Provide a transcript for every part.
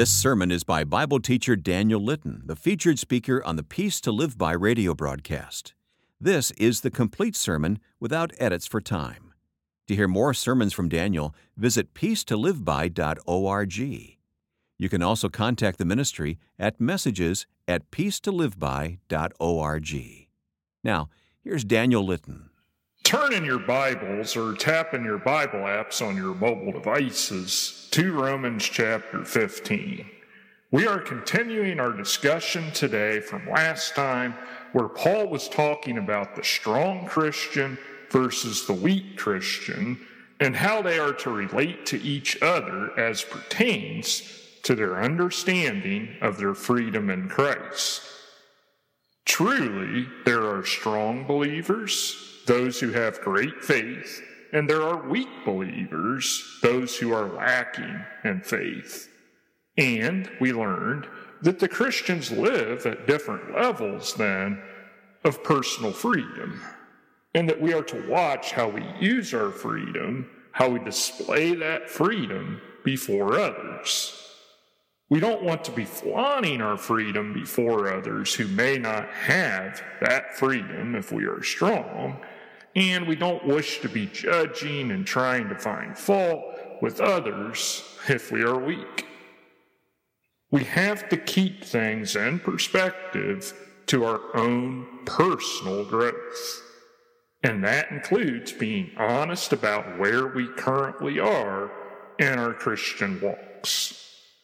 This sermon is by Bible teacher Daniel Litton, the featured speaker on the Peace to Live By radio broadcast. This is the complete sermon without edits for time. To hear more sermons from Daniel, visit peacetoliveby.org. You can also contact the ministry at messages@peacetoliveby.org. Now, here's Daniel Litton. Turn in your Bibles or tap in your Bible apps on your mobile devices to Romans chapter 15. We are continuing our discussion today from last time where Paul was talking about the strong Christian versus the weak Christian and how they are to relate to each other as pertains to their understanding of their freedom in Christ. Truly, there are strong believers, those who have great faith, and there are weak believers, those who are lacking in faith. And we learned that the Christians live at different levels then of personal freedom, and that we are to watch how we use our freedom, how we display that freedom before others. We don't want to be flaunting our freedom before others who may not have that freedom if we are strong, and we don't wish to be judging and trying to find fault with others if we are weak. We have to keep things in perspective to our own personal growth, and that includes being honest about where we currently are in our Christian walks.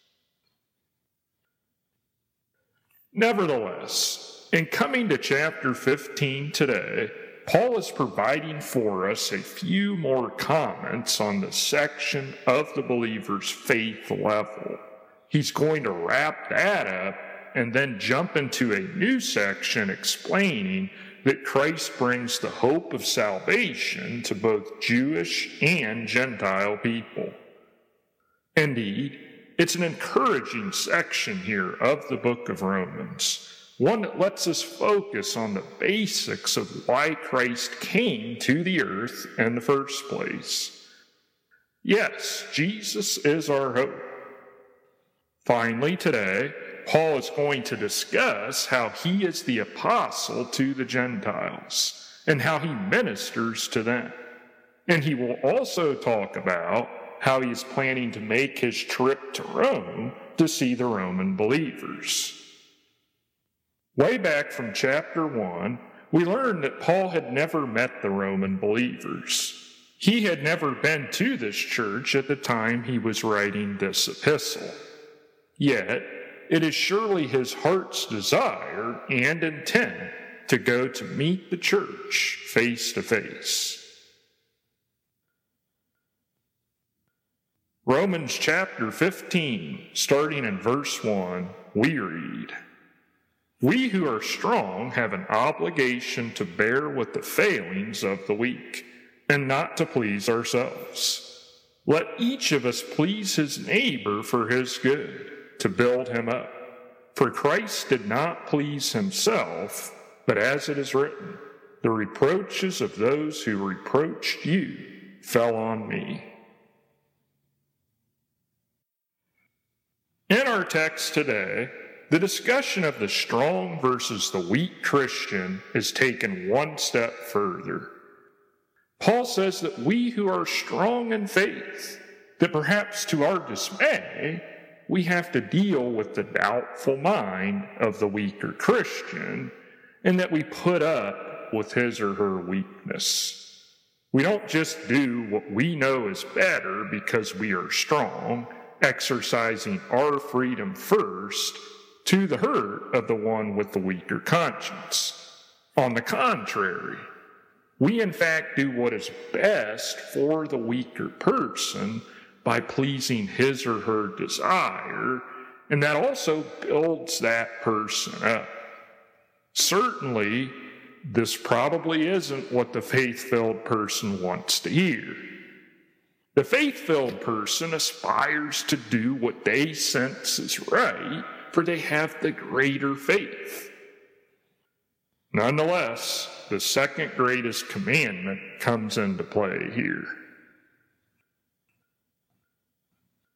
Nevertheless, in coming to chapter 15 today, Paul is providing for us a few more comments on the section of the believer's faith level. He's going to wrap that up and then jump into a new section explaining that Christ brings the hope of salvation to both Jewish and Gentile people. Indeed, it's an encouraging section here of the book of Romans, one that lets us focus on the basics of why Christ came to the earth in the first place. Yes, Jesus is our hope. Finally, today, Paul is going to discuss how he is the apostle to the Gentiles and how he ministers to them. And he will also talk about how he is planning to make his trip to Rome to see the Roman believers. Way back from chapter 1, we learned that Paul had never met the Roman believers. He had never been to this church at the time he was writing this epistle. Yet, it is surely his heart's desire and intent to go to meet the church face to face. Romans chapter 15, starting in verse 1, we read, "We who are strong have an obligation to bear with the failings of the weak, and not to please ourselves. Let each of us please his neighbor for his good, to build him up. For Christ did not please himself, but as it is written, the reproaches of those who reproached you fell on me." In our text today, the discussion of the strong versus the weak Christian is taken one step further. Paul says that we who are strong in faith, that perhaps to our dismay, we have to deal with the doubtful mind of the weaker Christian, and that we put up with his or her weakness. We don't just do what we know is better because we are strong, exercising our freedom first to the hurt of the one with the weaker conscience. On the contrary, we in fact do what is best for the weaker person by pleasing his or her desire, and that also builds that person up. Certainly, this probably isn't what the faith-filled person wants to hear. The faith-filled person aspires to do what they sense is right, for they have the greater faith. Nonetheless, the second greatest commandment comes into play here.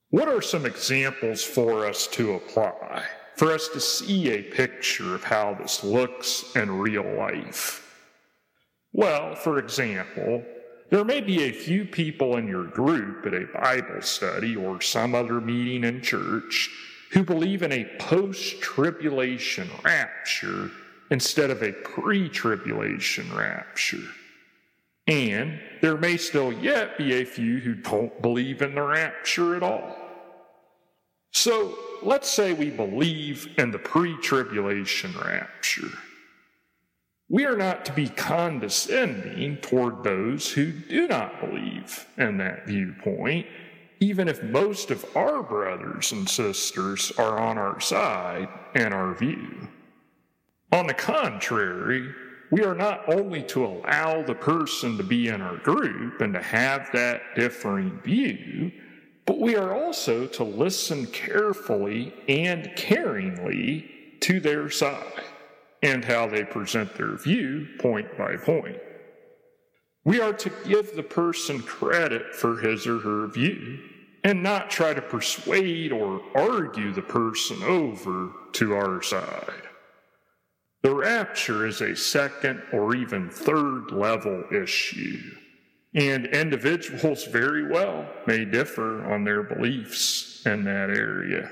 What are some examples for us to apply, for us to see a picture of how this looks in real life? Well, for example, there may be a few people in your group at a Bible study or some other meeting in church who believe in a post-tribulation rapture instead of a pre-tribulation rapture. And there may still yet be a few who don't believe in the rapture at all. So let's say we believe in the pre-tribulation rapture. We are not to be condescending toward those who do not believe in that viewpoint, even if most of our brothers and sisters are on our side and our view. On the contrary, we are not only to allow the person to be in our group and to have that differing view, but we are also to listen carefully and caringly to their side and how they present their view point by point. We are to give the person credit for his or her view and not try to persuade or argue the person over to our side. The rapture is a second or even third level issue, and individuals very well may differ on their beliefs in that area.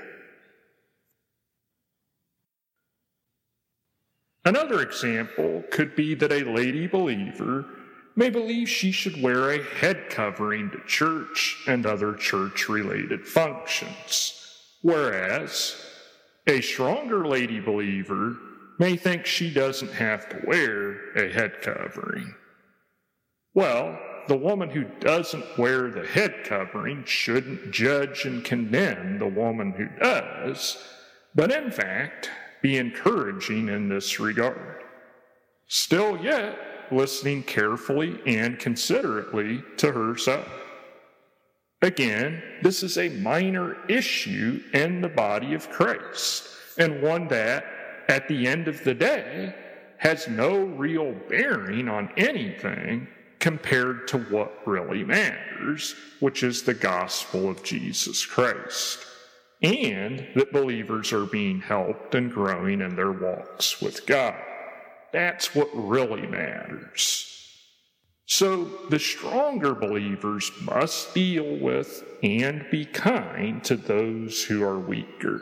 Another example could be that a lady believer may believe she should wear a head covering to church and other church-related functions, whereas a stronger lady believer may think she doesn't have to wear a head covering. Well, the woman who doesn't wear the head covering shouldn't judge and condemn the woman who does, but in fact, be encouraging in this regard. Still yet, listening carefully and considerately to her side. Again, this is a minor issue in the body of Christ, and one that, at the end of the day, has no real bearing on anything compared to what really matters, which is the gospel of Jesus Christ, and that believers are being helped and growing in their walks with God. That's what really matters. So the stronger believers must deal with and be kind to those who are weaker.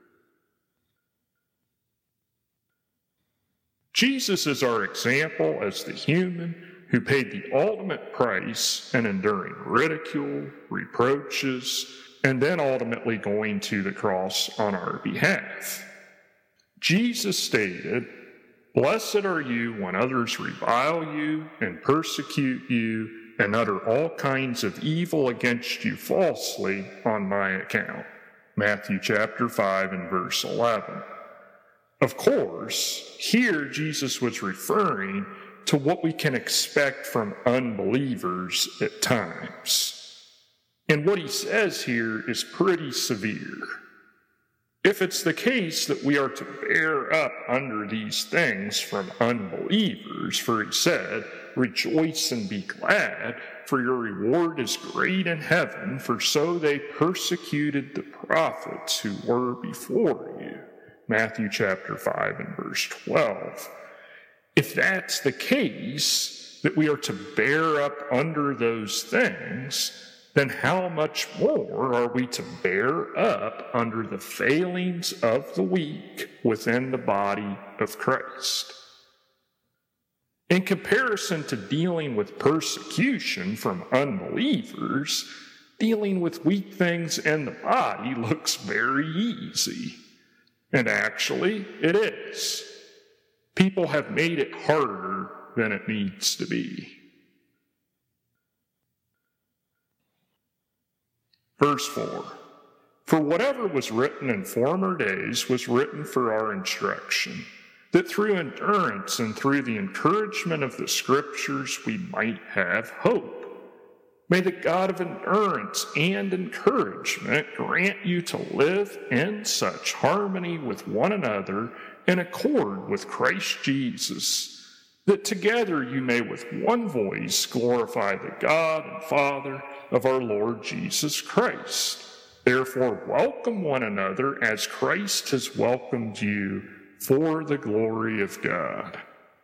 Jesus is our example as the human who paid the ultimate price in enduring ridicule, reproaches, and then ultimately going to the cross on our behalf. Jesus stated, "Blessed are you when others revile you and persecute you and utter all kinds of evil against you falsely on my account." Matthew chapter 5 and verse 11. Of course, here Jesus was referring to what we can expect from unbelievers at times. And what he says here is pretty severe. If it's the case that we are to bear up under these things from unbelievers, for he said, "Rejoice and be glad, for your reward is great in heaven, for so they persecuted the prophets who were before you." Matthew chapter 5 and verse 12. If that's the case, that we are to bear up under those things, then how much more are we to bear up under the failings of the weak within the body of Christ? In comparison to dealing with persecution from unbelievers, dealing with weak things in the body looks very easy. And actually, it is. People have made it harder than it needs to be. Verse 4, "For whatever was written in former days was written for our instruction, that through endurance and through the encouragement of the Scriptures we might have hope. May the God of endurance and encouragement grant you to live in such harmony with one another in accord with Christ Jesus, that together you may with one voice glorify the God and Father of our Lord Jesus Christ. Therefore, welcome one another as Christ has welcomed you for the glory of God.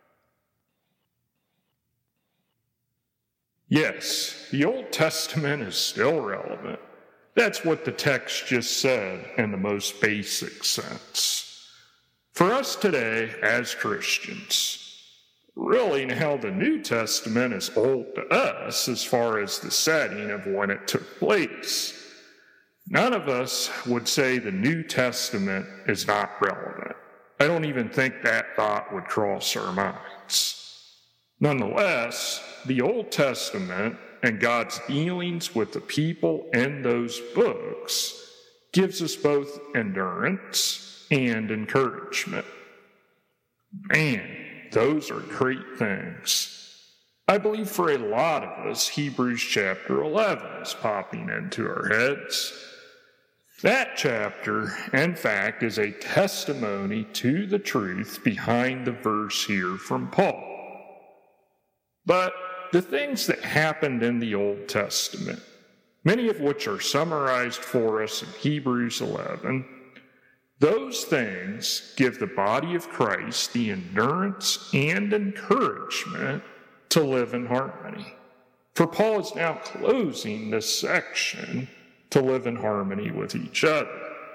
Yes, the Old Testament is still relevant. That's what the text just said in the most basic sense. For us today as Christians, really now the New Testament is old to us as far as the setting of when it took place. None of us would say the New Testament is not relevant. I don't even think that thought would cross our minds. Nonetheless, the Old Testament and God's dealings with the people in those books gives us both endurance and encouragement. Man, those are great things. I believe for a lot of us, Hebrews chapter 11 is popping into our heads. That chapter, in fact, is a testimony to the truth behind the verse here from Paul. But the things that happened in the Old Testament, many of which are summarized for us in Hebrews 11, those things give the body of Christ the endurance and encouragement to live in harmony. For Paul is now closing this section to live in harmony with each other.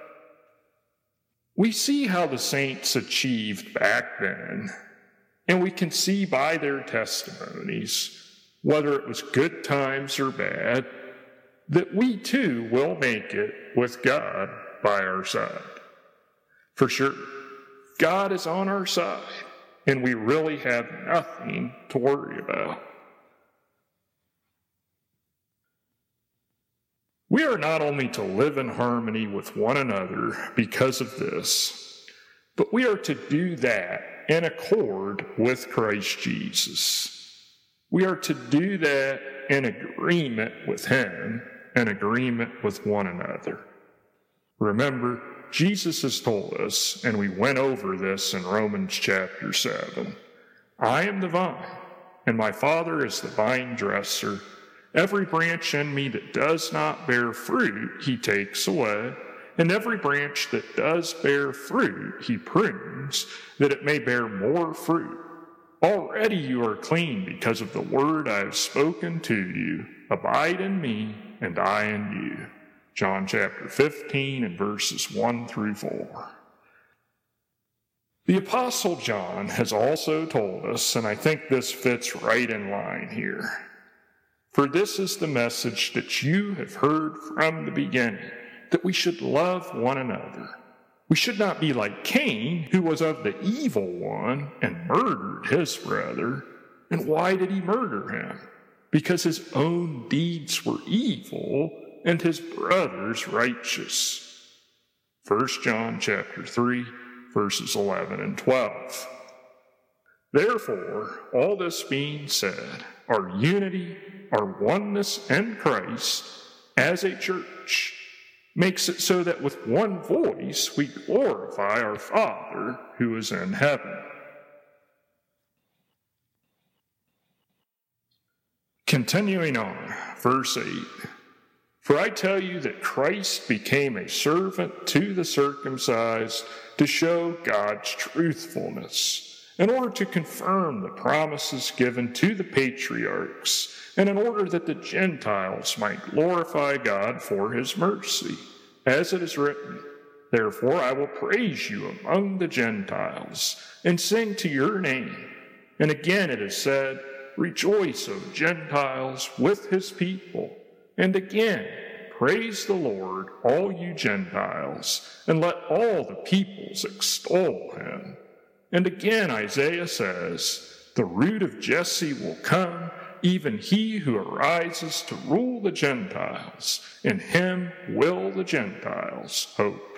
We see how the saints achieved back then, and we can see by their testimonies, whether it was good times or bad, that we too will make it with God by our side. For sure, God is on our side, and we really have nothing to worry about. We are not only to live in harmony with one another because of this, but we are to do that in accord with Christ Jesus. We are to do that in agreement with Him, in agreement with one another. Remember, Jesus has told us, and we went over this in Romans chapter 7, I am the vine, and my Father is the vine dresser. Every branch in me that does not bear fruit, He takes away, and every branch that does bear fruit, He prunes, that it may bear more fruit. Already you are clean because of the word I have spoken to you. Abide in me, and I in you. John chapter 15 and verses 1 through 4. The Apostle John has also told us, and I think this fits right in line here, for this is the message that you have heard from the beginning, that we should love one another. We should not be like Cain, who was of the evil one and murdered his brother. And why did he murder him? Because his own deeds were evil and his brother's righteous. 1 John chapter 3, verses 11 and 12. Therefore, all this being said, our unity, our oneness in Christ as a church makes it so that with one voice we glorify our Father who is in heaven. Continuing on, verse 8. For I tell you that Christ became a servant to the circumcised to show God's truthfulness, in order to confirm the promises given to the patriarchs, and in order that the Gentiles might glorify God for His mercy. As it is written, therefore I will praise you among the Gentiles, and sing to your name. And again it is said, rejoice, O Gentiles, with His people. And again, praise the Lord, all you Gentiles, and let all the peoples extol Him. And again Isaiah says, the root of Jesse will come, even he who arises to rule the Gentiles. In him will the Gentiles hope.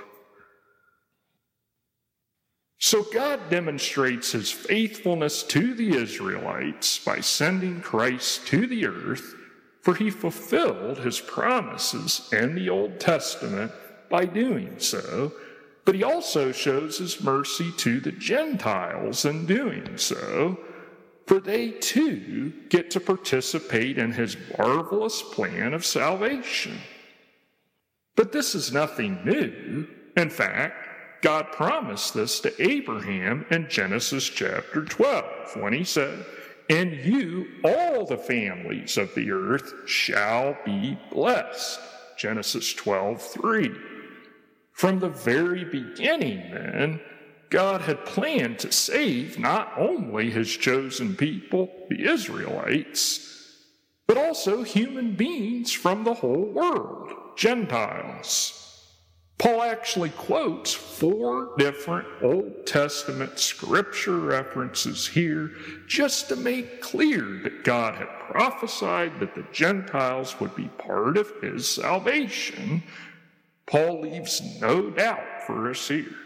So God demonstrates His faithfulness to the Israelites by sending Christ to the earth, for He fulfilled His promises in the Old Testament by doing so, but He also shows His mercy to the Gentiles in doing so, for they too get to participate in His marvelous plan of salvation. But this is nothing new. In fact, God promised this to Abraham in Genesis chapter 12 when he said, "In you all the families of the earth shall be blessed." Genesis 12:3. From the very beginning, then, God had planned to save not only his chosen people, the Israelites, but also human beings from the whole world, Gentiles. Paul actually quotes 4 different Old Testament scripture references here just to make clear that God had prophesied that the Gentiles would be part of his salvation. Paul leaves no doubt for us here.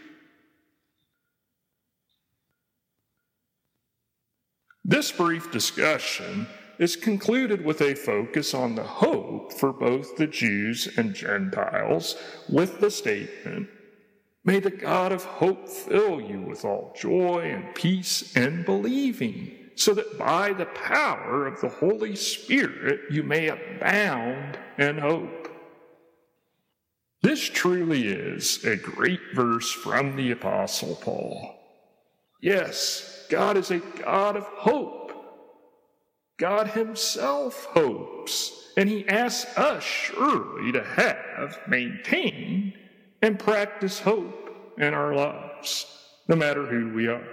This brief discussion is concluded with a focus on the hope for both the Jews and Gentiles with the statement, "May the God of hope fill you with all joy and peace in believing, so that by the power of the Holy Spirit you may abound in hope." This truly is a great verse from the Apostle Paul. Yes, God is a God of hope. God himself hopes, and he asks us surely to have, maintain, and practice hope in our lives, no matter who we are.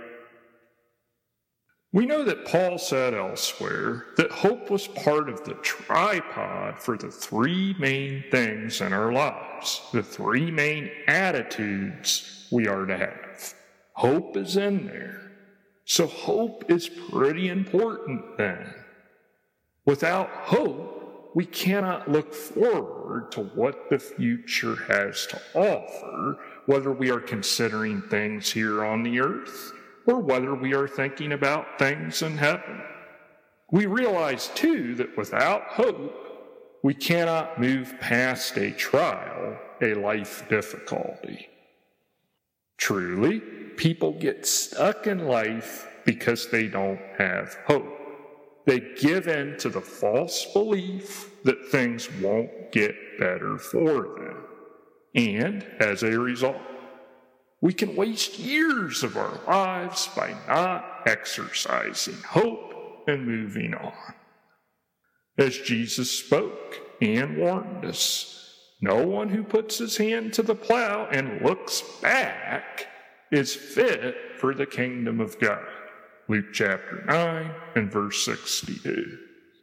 We know that Paul said elsewhere that hope was part of the tripod for the 3 main things in our lives, the 3 main attitudes we are to have. Hope is in there. So hope is pretty important then. Without hope, we cannot look forward to what the future has to offer, whether we are considering things here on the earth or whether we are thinking about things in heaven. We realize, too, that without hope, we cannot move past a trial, a life difficulty. Truly, people get stuck in life because they don't have hope. They give in to the false belief that things won't get better for them. And as a result, we can waste years of our lives by not exercising hope and moving on. As Jesus spoke and warned us, no one who puts his hand to the plow and looks back is fit for the kingdom of God. Luke chapter 9 and verse 62.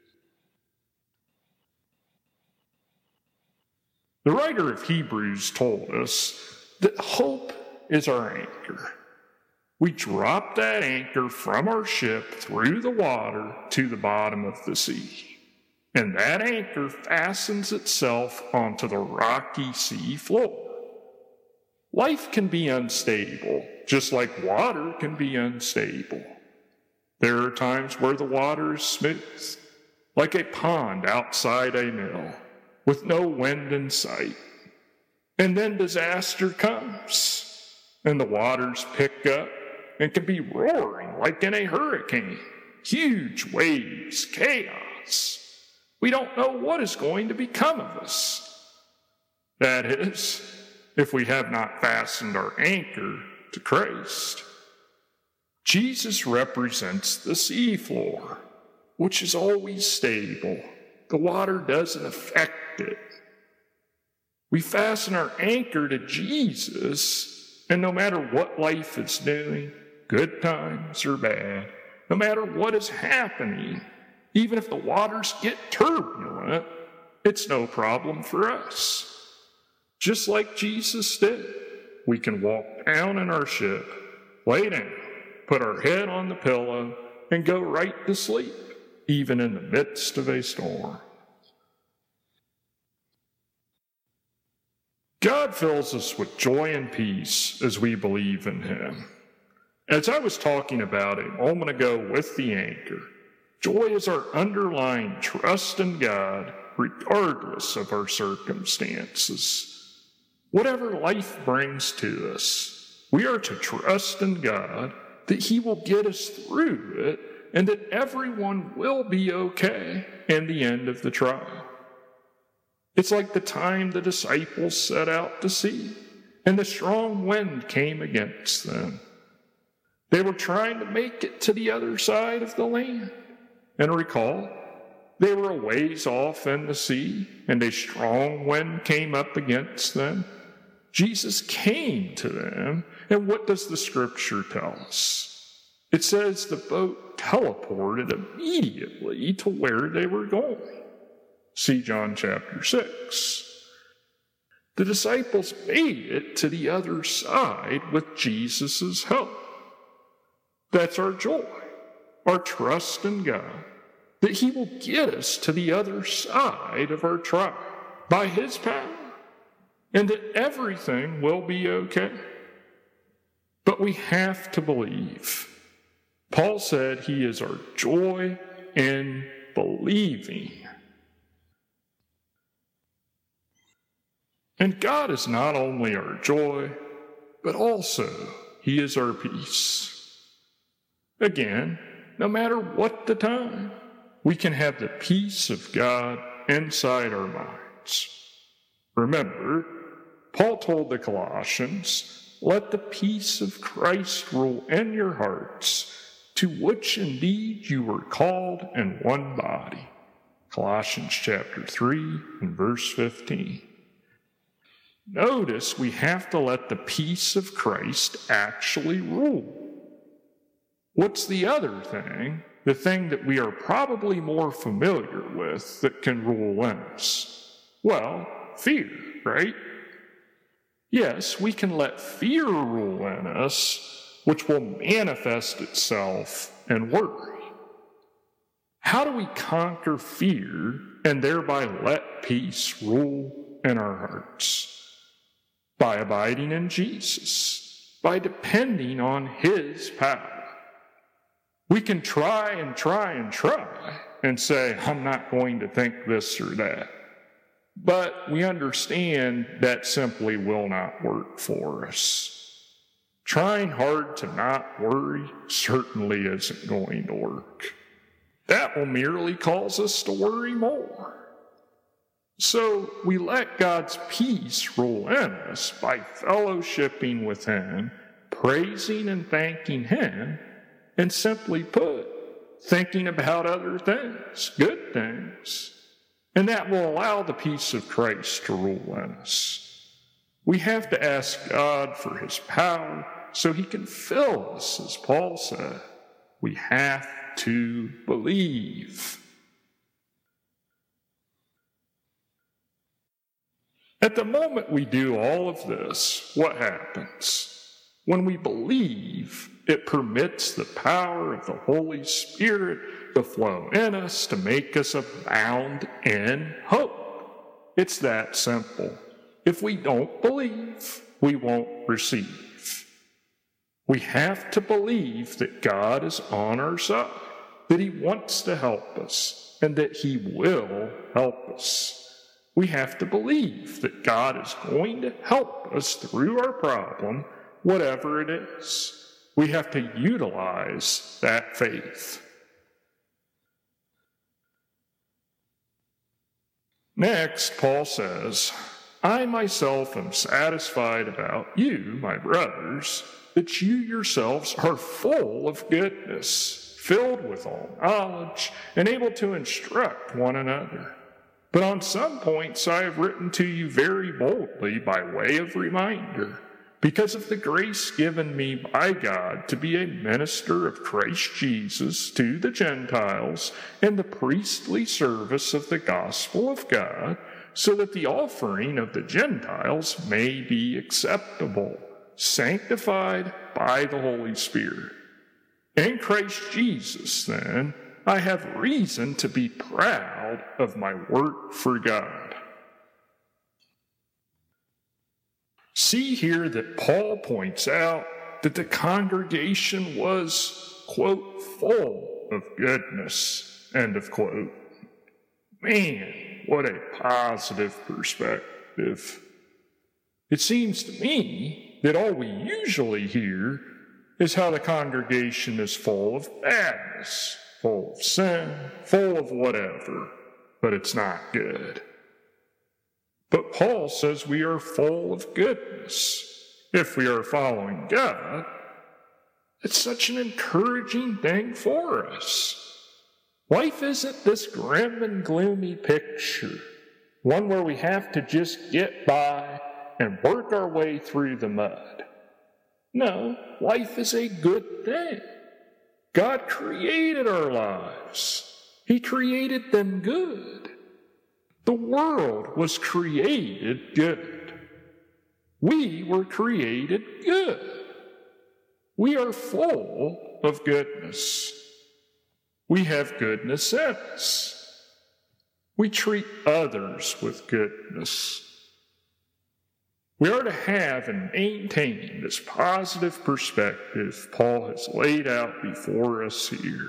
The writer of Hebrews told us that hope is our anchor. We drop that anchor from our ship through the water to the bottom of the sea. And that anchor fastens itself onto the rocky sea floor. Life can be unstable, just like water can be unstable. There are times where the water is smooth, like a pond outside a mill, with no wind in sight. And then disaster comes, and the waters pick up and can be roaring like in a hurricane. Huge waves, chaos. We don't know what is going to become of us. That is, if we have not fastened our anchor to Christ. Jesus represents the seafloor, which is always stable. The water doesn't affect it. We fasten our anchor to Jesus, and no matter what life is doing, good times or bad, no matter what is happening, even if the waters get turbulent, it's no problem for us. Just like Jesus did, we can walk down in our ship, lay down, put our head on the pillow, and go right to sleep, even in the midst of a storm. God fills us with joy and peace as we believe in him. As I was talking about a moment ago with the anchor, joy is our underlying trust in God regardless of our circumstances. Whatever life brings to us, we are to trust in God that he will get us through it and that everyone will be okay in the end of the trial. It's like the time the disciples set out to sea, and the strong wind came against them. They were trying to make it to the other side of the land. And recall, they were a ways off in the sea, and a strong wind came up against them. Jesus came to them, and what does the scripture tell us? It says the boat teleported immediately to where they were going. See John chapter 6. The disciples made it to the other side with Jesus' help. That's our joy, our trust in God, that He will get us to the other side of our trial by His power, and that everything will be okay. But we have to believe. Paul said he is our joy in believing. And God is not only our joy, but also He is our peace. Again, no matter what the time, we can have the peace of God inside our minds. Remember, Paul told the Colossians, "Let the peace of Christ rule in your hearts, to which indeed you were called in one body." Colossians chapter 3 and verse 15. Notice we have to let the peace of Christ actually rule. What's the other thing? The thing that we are probably more familiar with that can rule in us? Well, fear, right? Yes, we can let fear rule in us, which will manifest itself in worry. How do we conquer fear and thereby let peace rule in our hearts? By abiding in Jesus, by depending on His power. We can try and say, "I'm not going to think this or that." But we understand that simply will not work for us. Trying hard to not worry certainly isn't going to work. That will merely cause us to worry more. So we let God's peace rule in us by fellowshipping with Him, praising and thanking Him, and simply put, thinking about other things, good things. And that will allow the peace of Christ to rule in us. We have to ask God for His power so He can fill us, as Paul said. We have to believe. At the moment we do all of this, what happens? When we believe, it permits the power of the Holy Spirit to flow in us to make us abound in hope. It's that simple. If we don't believe, we won't receive. We have to believe that God is on our side, that He wants to help us, and that He will help us. We have to believe that God is going to help us through our problem, whatever it is. We have to utilize that faith. Next, Paul says, "I myself am satisfied about you, my brothers, that you yourselves are full of goodness, filled with all knowledge, and able to instruct one another. But on some points I have written to you very boldly by way of reminder, because of the grace given me by God to be a minister of Christ Jesus to the Gentiles in the priestly service of the gospel of God, so that the offering of the Gentiles may be acceptable, sanctified by the Holy Spirit. In Christ Jesus, then, I have reason to be proud of my work for God." See here that Paul points out that the congregation was, quote, full of goodness, end of quote. Man, what a positive perspective. It seems to me that all we usually hear is how the congregation is full of badness, full of sin, full of whatever, but it's not good. But Paul says we are full of goodness if we are following God. It's such an encouraging thing for us. Life isn't this grim and gloomy picture, one where we have to just get by and work our way through the mud. No, life is a good thing. God created our lives. He created them good. The world was created good. We were created good. We are full of goodness. We have goodness in us. We treat others with goodness. We are to have and maintain this positive perspective Paul has laid out before us here.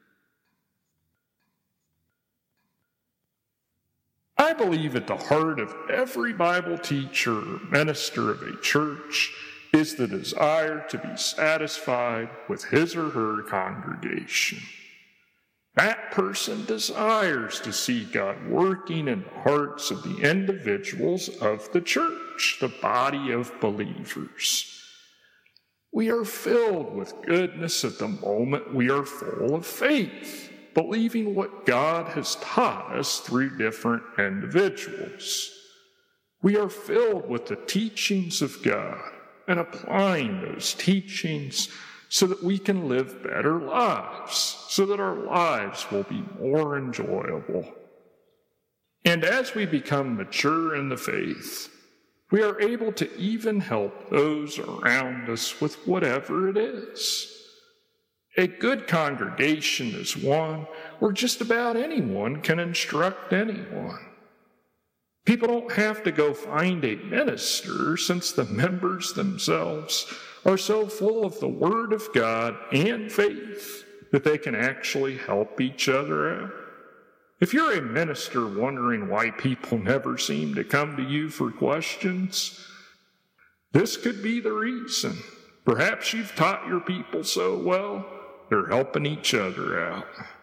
I believe at the heart of every Bible teacher or minister of a church is the desire to be satisfied with his or her congregation. That person desires to see God working in the hearts of the individuals of the church, the body of believers. We are filled with goodness at the moment we are full of faith, believing what God has taught us through different individuals. We are filled with the teachings of God and applying those teachings so that we can live better lives, so that our lives will be more enjoyable. And as we become mature in the faith, we are able to even help those around us with whatever it is. A good congregation is one where just about anyone can instruct anyone. People don't have to go find a minister, since the members themselves are so full of the Word of God and faith that they can actually help each other out. If you're a minister wondering why people never seem to come to you for questions, this could be the reason. Perhaps you've taught your people so well, they're helping each other out.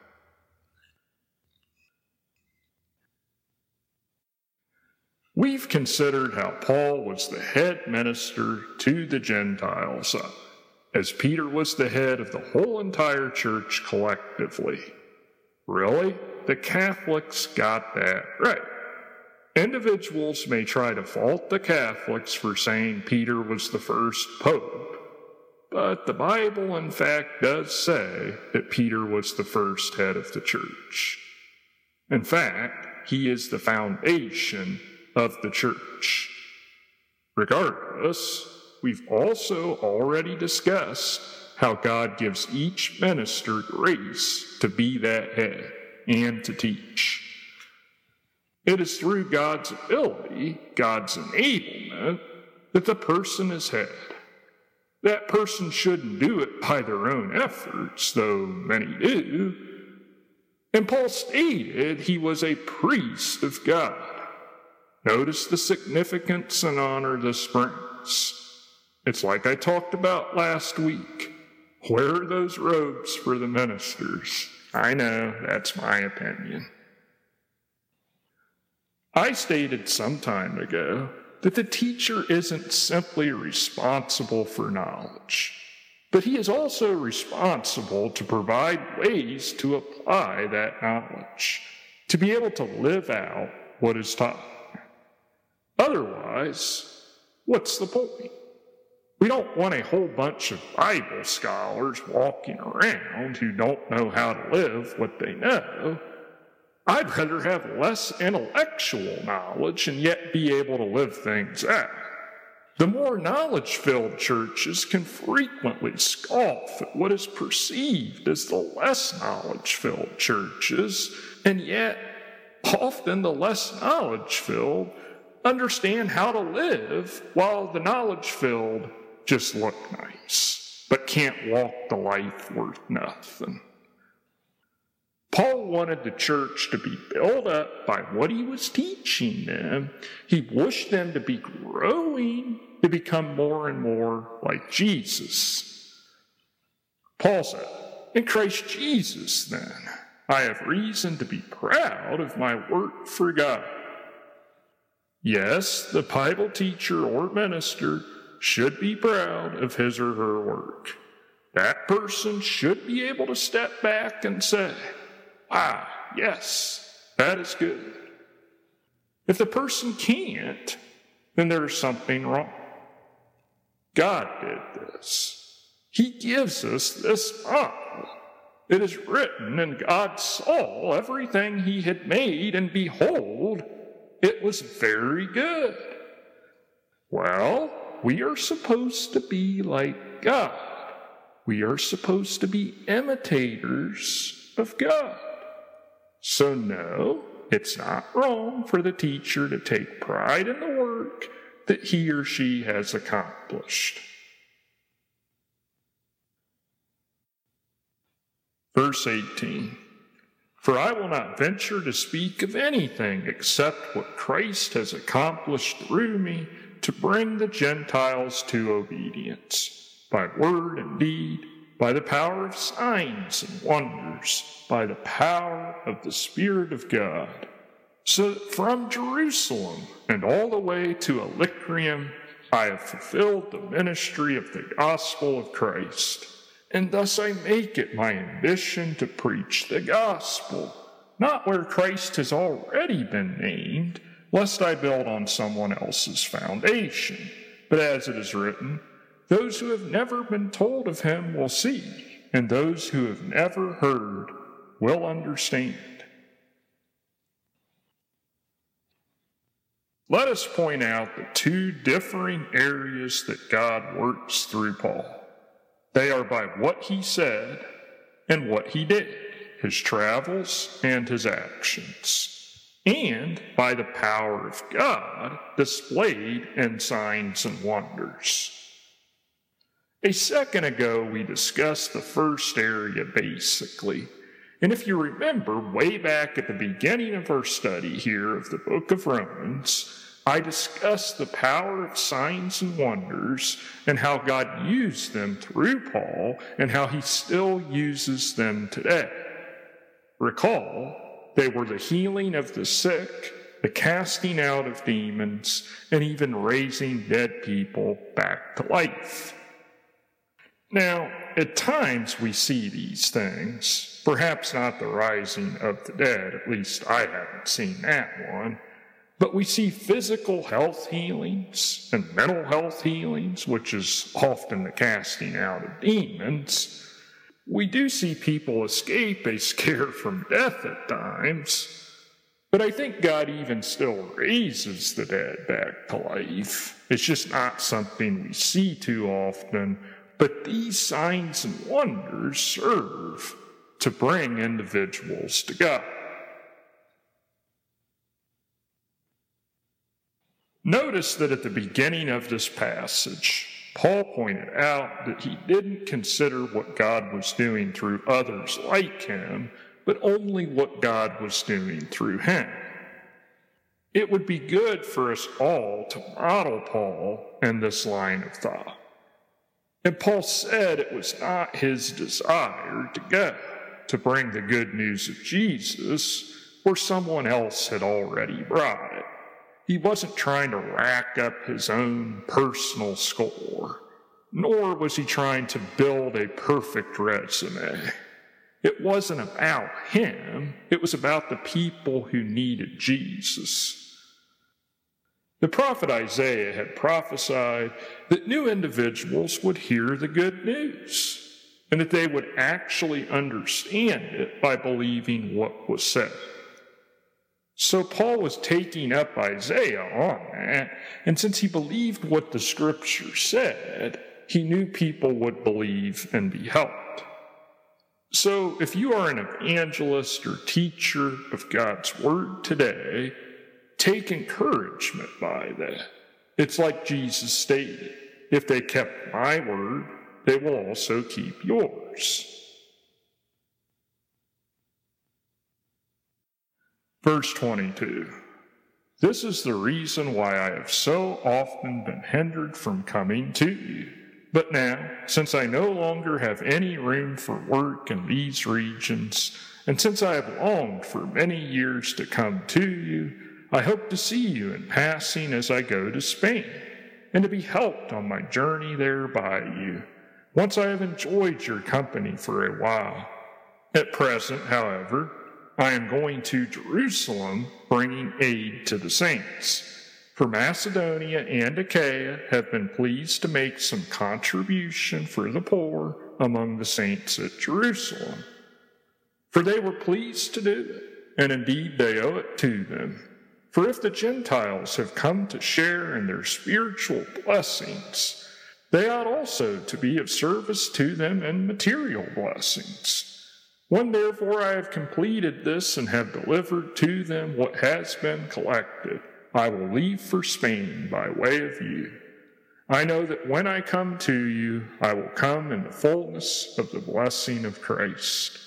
We've considered how Paul was the head minister to the Gentiles, as Peter was the head of the whole entire church collectively. Really? The Catholics got that right. Individuals may try to fault the Catholics for saying Peter was the first pope, but the Bible, in fact, does say that Peter was the first head of the church. In fact, he is the foundation of the church. Regardless, we've also already discussed how God gives each minister grace to be that head and to teach. It is through God's ability, God's enablement, that the person is head. That person shouldn't do it by their own efforts, though many do. And Paul stated he was a priest of God. Notice the significance and honor this brings. It's like I talked about last week. Where are those robes for the ministers? I know, that's my opinion. I stated some time ago that the teacher isn't simply responsible for knowledge, but he is also responsible to provide ways to apply that knowledge, to be able to live out what is taught. Otherwise, what's the point? We don't want a whole bunch of Bible scholars walking around who don't know how to live what they know. I'd rather have less intellectual knowledge and yet be able to live things out. The more knowledge-filled churches can frequently scoff at what is perceived as the less knowledge-filled churches, and yet often the less knowledge-filled understand how to live, while the knowledge-filled just look nice, but can't walk the life worth nothing. Paul wanted the church to be built up by what he was teaching them. He wished them to be growing, to become more and more like Jesus. Paul said, "In Christ Jesus, then, I have reason to be proud of my work for God." Yes, the Bible teacher or minister should be proud of his or her work. That person should be able to step back and say, yes, that is good. If the person can't, then there's something wrong. God did this. He gives us this Bible. It is written, and God saw everything he had made, and behold, it was very good. Well, we are supposed to be like God. We are supposed to be imitators of God. So no, it's not wrong for the teacher to take pride in the work that he or she has accomplished. Verse 18, "For I will not venture to speak of anything except what Christ has accomplished through me to bring the Gentiles to obedience, by word and deed, by the power of signs and wonders, by the power of the Spirit of God. So that from Jerusalem and all the way to Illyricum, I have fulfilled the ministry of the gospel of Christ. And thus I make it my ambition to preach the gospel, not where Christ has already been named, lest I build on someone else's foundation. But as it is written, those who have never been told of him will see, and those who have never heard will understand." Let us point out the two differing areas that God works through Paul. They are by what he said and what he did, his travels and his actions, and by the power of God displayed in signs and wonders. A second ago, we discussed the first area basically. And if you remember, way back at the beginning of our study here of the book of Romans, I discussed the power of signs and wonders and how God used them through Paul and how he still uses them today. Recall, they were the healing of the sick, the casting out of demons, and even raising dead people back to life. Now, at times we see these things, perhaps not the rising of the dead, at least I haven't seen that one, but we see physical health healings and mental health healings, which is often the casting out of demons. We do see people escape a scare from death at times, but I think God even still raises the dead back to life. It's just not something we see too often, but these signs and wonders serve to bring individuals to God. Notice that at the beginning of this passage, Paul pointed out that he didn't consider what God was doing through others like him, but only what God was doing through him. It would be good for us all to model Paul in this line of thought. And Paul said it was not his desire to go to bring the good news of Jesus where someone else had already brought it. He wasn't trying to rack up his own personal score, nor was he trying to build a perfect resume. It wasn't about him, it was about the people who needed Jesus. The prophet Isaiah had prophesied that new individuals would hear the good news, and that they would actually understand it by believing what was said. So Paul was taking up Isaiah on that, and since he believed what the scripture said, he knew people would believe and be helped. So if you are an evangelist or teacher of God's word today, take encouragement by that. It's like Jesus stated, if they kept my word, they will also keep yours. Verse 22, "This is the reason why I have so often been hindered from coming to you. But now, since I no longer have any room for work in these regions, and since I have longed for many years to come to you, I hope to see you in passing as I go to Spain, and to be helped on my journey there by you, once I have enjoyed your company for a while. At present, however, I am going to Jerusalem, bringing aid to the saints. For Macedonia and Achaia have been pleased to make some contribution for the poor among the saints at Jerusalem. For they were pleased to do it, and indeed they owe it to them. For if the Gentiles have come to share in their spiritual blessings, they ought also to be of service to them in material blessings. When therefore I have completed this and have delivered to them what has been collected, I will leave for Spain by way of you. I know that when I come to you, I will come in the fullness of the blessing of Christ.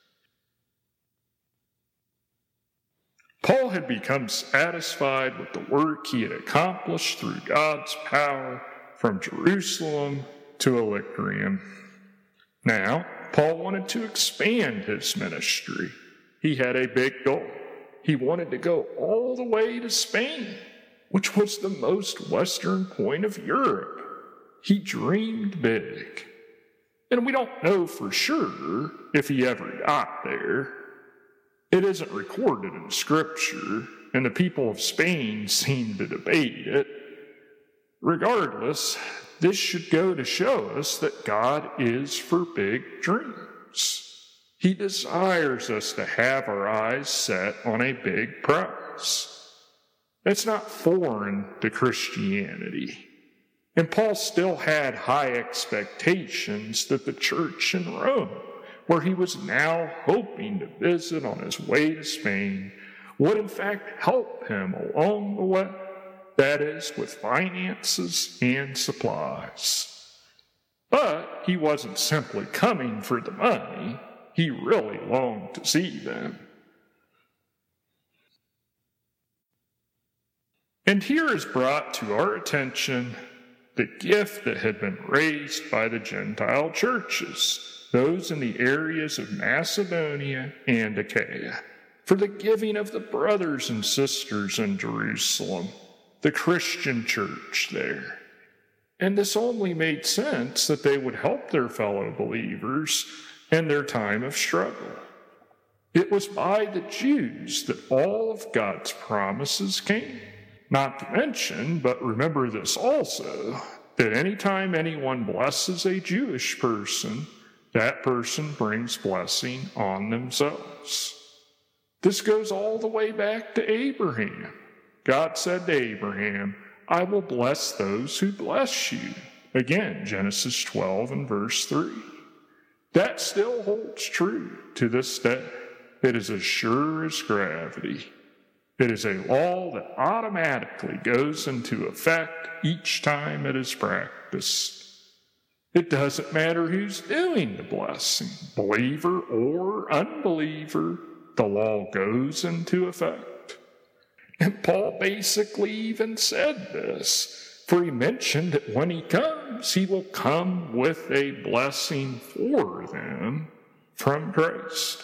Paul had become satisfied with the work he had accomplished through God's power from Jerusalem to Illyricum. Now, Paul wanted to expand his ministry. He had a big goal. He wanted to go all the way to Spain, which was the most western point of Europe. He dreamed big. And we don't know for sure if he ever got there. It isn't recorded in Scripture, and the people of Spain seem to debate it. Regardless, this should go to show us that God is for big dreams. He desires us to have our eyes set on a big prize. That's not foreign to Christianity. And Paul still had high expectations that the church in Rome, where he was now hoping to visit on his way to Spain, would in fact help him along the way, that is, with finances and supplies. But he wasn't simply coming for the money. He really longed to see them. And here is brought to our attention the gift that had been raised by the Gentile churches, those in the areas of Macedonia and Achaia, for the giving of the brothers and sisters in Jerusalem, the Christian church there. And this only made sense that they would help their fellow believers in their time of struggle. It was by the Jews that all of God's promises came. Not to mention, but remember this also, that anytime anyone blesses a Jewish person, that person brings blessing on themselves. This goes all the way back to Abraham. God said to Abraham, I will bless those who bless you. Again, Genesis 12 and verse 3. That still holds true to this day. It is as sure as gravity. It is a law that automatically goes into effect each time it is practiced. It doesn't matter who's doing the blessing, believer or unbeliever, the law goes into effect. And Paul basically even said this, for he mentioned that when he comes, he will come with a blessing for them from Christ.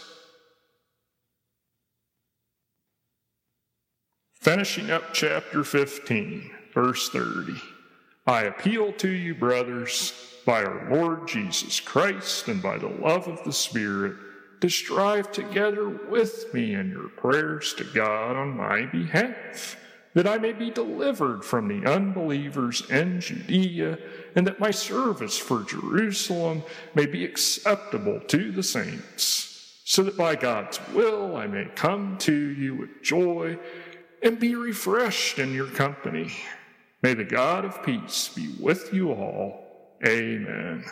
Finishing up chapter 15, verse 30. I appeal to you, brothers, by our Lord Jesus Christ and by the love of the Spirit, to strive together with me in your prayers to God on my behalf, that I may be delivered from the unbelievers in Judea, and that my service for Jerusalem may be acceptable to the saints, so that by God's will I may come to you with joy and be refreshed in your company. May the God of peace be with you all. Amen.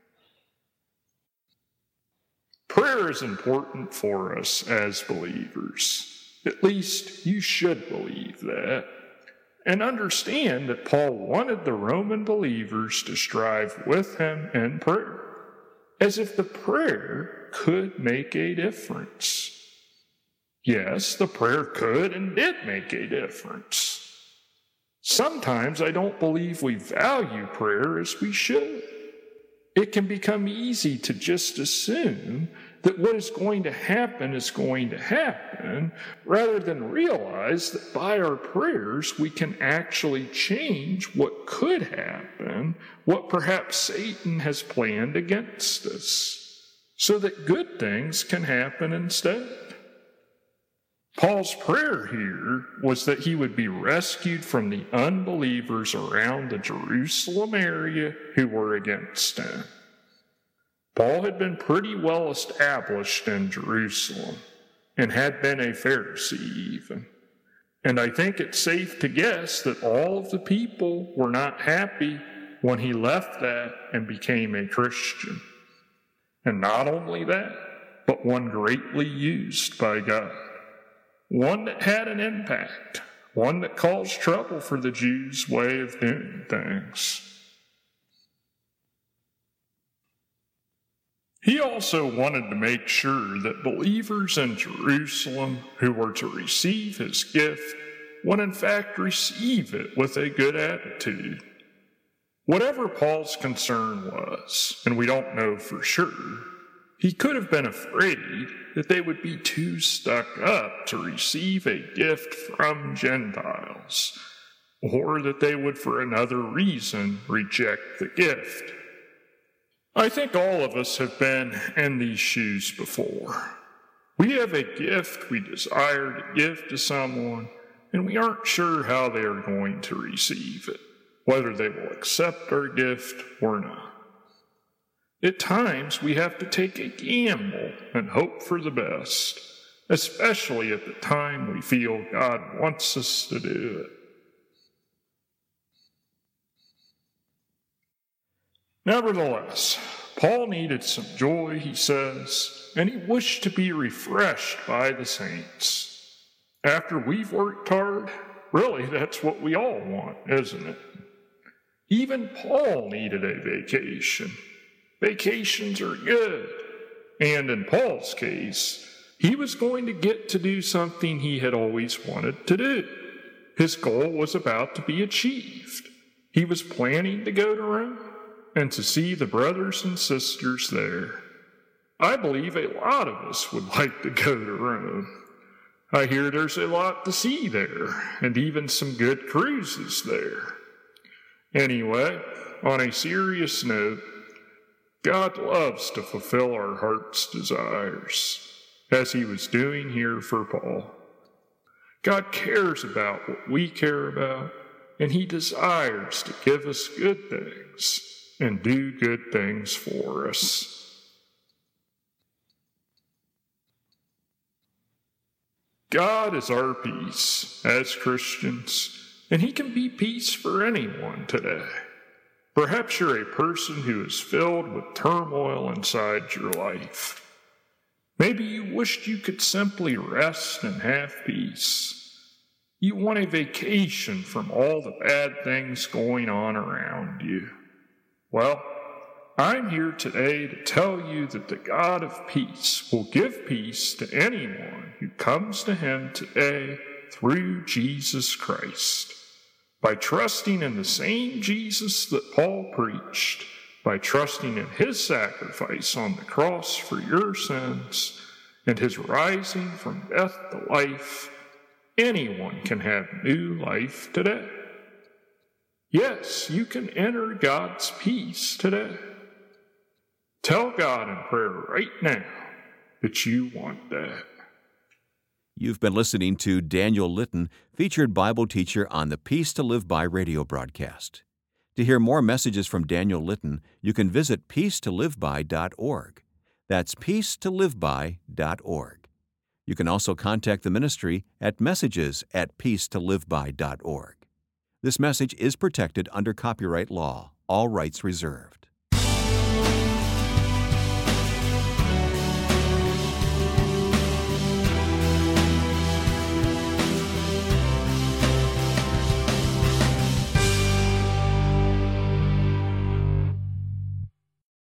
Prayer is important for us as believers. At least you should believe that. And understand that Paul wanted the Roman believers to strive with him in prayer, as if the prayer could make a difference. Yes, the prayer could and did make a difference. Sometimes I don't believe we value prayer as we should. It can become easy to just assume that what is going to happen, rather than realize that by our prayers we can actually change what could happen, what perhaps Satan has planned against us, so that good things can happen instead. Paul's prayer here was that he would be rescued from the unbelievers around the Jerusalem area who were against him. Paul had been pretty well established in Jerusalem and had been a Pharisee even. And I think it's safe to guess that all of the people were not happy when he left that and became a Christian. And not only that, but one greatly used by God. One that had an impact, one that caused trouble for the Jews' way of doing things. He also wanted to make sure that believers in Jerusalem who were to receive his gift would in fact receive it with a good attitude. Whatever Paul's concern was, and we don't know for sure, he could have been afraid that they would be too stuck up to receive a gift from Gentiles, or that they would for another reason reject the gift. I think all of us have been in these shoes before. We have a gift we desire to give to someone, and we aren't sure how they are going to receive it, whether they will accept our gift or not. At times, we have to take a gamble and hope for the best, especially at the time we feel God wants us to do it. Nevertheless, Paul needed some joy, he says, and he wished to be refreshed by the saints. After we've worked hard, really that's what we all want, isn't it? Even Paul needed a vacation. Vacations are good. And in Paul's case, he was going to get to do something he had always wanted to do. His goal was about to be achieved. He was planning to go to Rome and to see the brothers and sisters there. I believe a lot of us would like to go to Rome. I hear there's a lot to see there, and even some good cruises there. Anyway, on a serious note, God loves to fulfill our heart's desires, as he was doing here for Paul. God cares about what we care about, and he desires to give us good things and do good things for us. God is our peace as Christians, and he can be peace for anyone today. Perhaps you're a person who is filled with turmoil inside your life. Maybe you wished you could simply rest and have peace. You want a vacation from all the bad things going on around you. Well, I'm here today to tell you that the God of peace will give peace to anyone who comes to him today through Jesus Christ. By trusting in the same Jesus that Paul preached, by trusting in his sacrifice on the cross for your sins, and his rising from death to life, anyone can have new life today. Yes, you can enter God's peace today. Tell God in prayer right now that you want that. You've been listening to Daniel Litton, featured Bible teacher on the Peace to Live By radio broadcast. To hear more messages from Daniel Litton, you can visit peacetoliveby.org. That's peacetoliveby.org. You can also contact the ministry at messages@peacetoliveby.org. This message is protected under copyright law, all rights reserved.